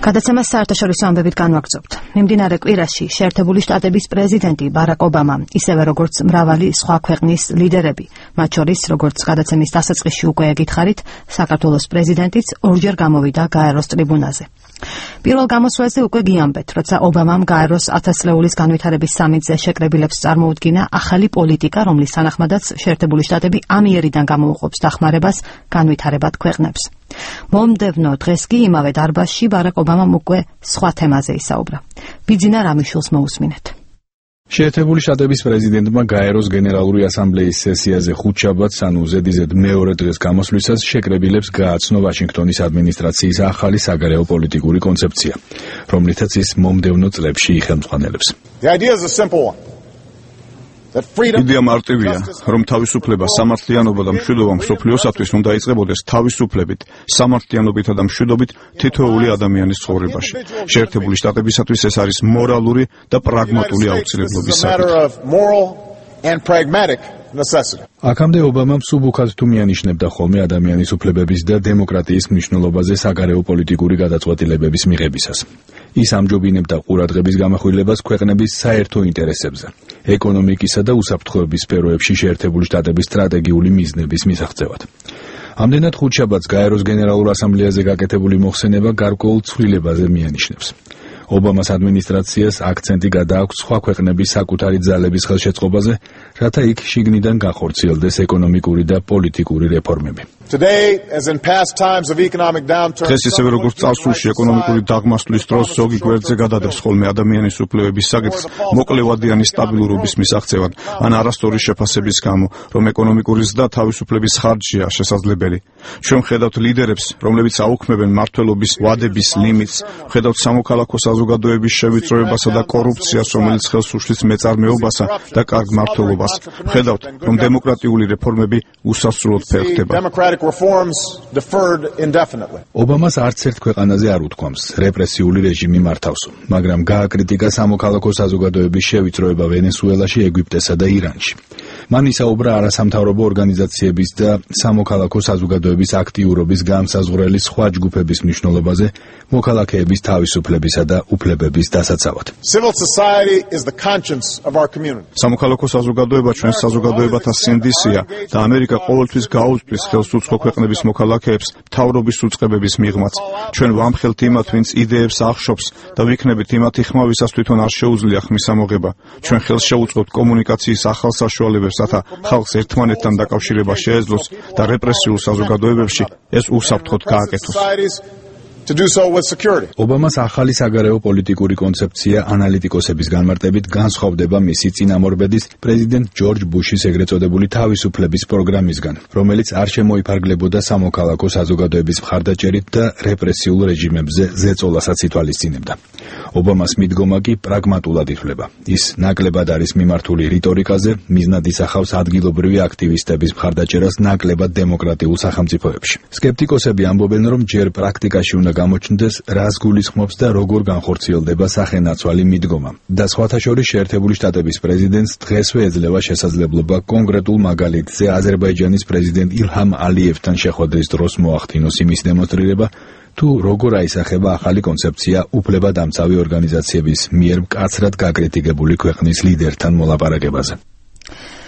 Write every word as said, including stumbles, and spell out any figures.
გადაცემას საერთაშორისო ამბებით განვაგრძობთ. მიმდინარე კვირაში შეერთებული შტატების პრეზიდენტი ბარაკ ობამა, ისევე როგორც მრავალი სხვა ქვეყნის ლიდერები, მათ შორის, როგორც გადაცემის დასაწყისში უკვე ეკითხარით, საქართველოს პრეზიდენტიც ორჯერ გამოვიდა გაეროს ტრიბუნაზე. პირველ გამოსვლაზე უკვე გიამბეთ, როცა ობამამ გაეროს ათასწლეულის განვითარების სამიტზე შეკრებილებს წარმოუდგინა ახალი პოლიტიკა, რომლის თანახმადაც შეერთებული შტატები ამიერიდან გამოუყოფს დახმარებას განვითარებად ქვეყნებს. მომდევნო დღეს კი იმავე დარბაზში ბარაკ ობამამ უკვე სხვა თემაზე ისაუბრა. ბიძინა რამიშვილს მოусმინეთ. შეერთებული შტატების პრეზიდენტმა გაეროს გენერალური ასამბლეის სესიაზე ხუთშაბათს, ანუ ზედიზედ მეორე დღეს გამოსვლისას შეკრებილებს გააცნო ვაშინგტონის ადმინისტრაციის ახალი საგარეო პოლიტიკური კონცეფცია, რომლითაც ის მომდევნო წლებში იხელმძღვანელებს. იდეა მარტივია, რომ თავისუფლება, სამართლიანობა და მშვიდობა მსოფლიოსათვის უნდა იწყებოდეს თავისუფლებით, სამართლიანობითა და მშვიდობით თითოეული ადამიანის ცხოვრებაში. შეერთებული შტატებისათვის ეს არის მორალური და პრაგმატული აუცილებლობის საკითხი. აქამდე ობამამ სუბუქად თუ მიანიშნებდა ხოლმე ადამიანის უფლებების და დემოკრატიის მნიშვნელობაზე საგარეო პოლიტიკური გადაწყვეტილებების მიღებისას. ის ამჯობინებდა ყურადღების გამახვილებას ქვეყნების საერთო ინტერესებზე, ეკონომიკისა და უსაფრთხოების სფეროებში შეერთებული შტატების სტრატეგიული მიზნების მისაღწევად. ამდენად ხუთშაბათს გაეროს გენერალურ ასამბლეაზე გაკეთებული მოხსენება გარკვეულ ცვლილებაზე მიანიშნებს. ობამას ადმინისტრაციას აქცენტი გადააქვს სხვა ქვეყნების საკუთარი ძალების ხელშეწყობაზე, რათა იქ შიგნიდან განხორციელდეს ეკონომიკური და პოლიტიკური რეფორმები. დღეს ისევე როგორც წარსულში ეკონომიკური დაღმასვლის დროს ზოგი გვერდზე გადადევს ხოლმე ადამიანის უფლებების საკითხს მოკლევადიანი სტაბილურობის მისაღწევად ან არასწორი შეფასების გამო, რომ ეკონომიკური ზრდა თავისუფლების ხარჯია შესაძლებელი. ჩვენ ვხედავთ ლიდერებს, რომლებიც აუქმებენ მმართველობის ვადების ლიმიტს, ვხედავთ სამოქალაქო საზოგადოების შევიწროებასა და კორუფციას, რომელიც ხელს უშლის მეწარმეობასა და კარგ მმართველობას. ვხედავთ, რომ დემოკრატიული რეფორმები უსასრულოდ ფერხდება. ობამას არც ერთ ქვეყანაზე არ უთქვამს, რეპრესიული რეჟიმი მართავსო, მაგრამ გააკრიტიკა სამოქალაქო საზოგადოების შევიწროება ვენესუელაში, ეგვიპტესა და ირანში. მან ისაუბრა არასამთავრობო ორგანიზაციების და სამოქალაქო საზოგადოების აქტიურობის განსაზღვრელი სხვა ჯგუფების მნიშვნელობაზე მოქალაქეების თავისუფლებისა და უფლებების დასაცავად. სამოქალაქო საზოგადოება ჩვენს საზოგადოებათა სინდისია და ამერიკა ყოველთვის გაუწვდის ხელს უცხო ქვეყნების მოქალაქეებს მთავრობის უწყებების მიღმაც. ჩვენ ვამხელთ იმათ, ვინც იდეებს ახშობს და ვიქნებით იმათი ხმა, ვისაც თვითონ არ შეუძლია ხმის ამოღება. ჩვენ ხელს შევუწყობთ კომუნიკაციის ახალ საშუალებებს, რათა ხალხს ერთმანეთთან დაკავშირება შეეძლოს და რეპრესიულ საზოგადოებებში ეს უსაფრთხოდ გააკეთოს. ობამას ახალი საგარეო პოლიტიკური კონცეფცია ანალიტიკოსების განმარტებით განსხვავდება მისი წინამორბედის პრეზიდენტ ჯორჯ ბუშის ეგრეთ წოდებული თავისუფლების პროგრამისგან, რომელიც არ შემოიფარგლებოდა სამოქალაქო საზოგადოების მხარდაჭერით და რეპრესიულ რეჟიმებზე ზეწოლასაც ითვალისწინებდა. ობამას მიდგომა კი პრაგმატულად ითვლება. ის ნაკლებად არის მიმართული რიტორიკაზე, მიზნად ისახავს ადგილობრივი აქტივისტების მხარდაჭერას ნაკლებად დემოკრატიულ სახელმწიფოებში. სკეპტიკოსები ამბობენ, რომ ჯერ პრაქტიკაში უნდა გამოჩნდეს, რას გულისხმობს და როგორ განხორციელდება სახელნაცვალი მიდგომა. და სხვათა შორის შეერთებული შტატების პრეზიდენტს დღესვე ეძლევა შესაძლებლობა კონკრეტულ მაგალითზე აზერბაიჯანის პრეზიდენტ ილჰამ ალიევთან შეხვედრის დროს მოახდინოს იმის დემონსტრირება, თუ როგორ აისახება ახალი კონცეფცია უფლებადამცავი ორგანიზაციების მიერ მკაცრად გაკრიტიკებული ქვეყნის ლიდერთან მოლაპარაკებაზე.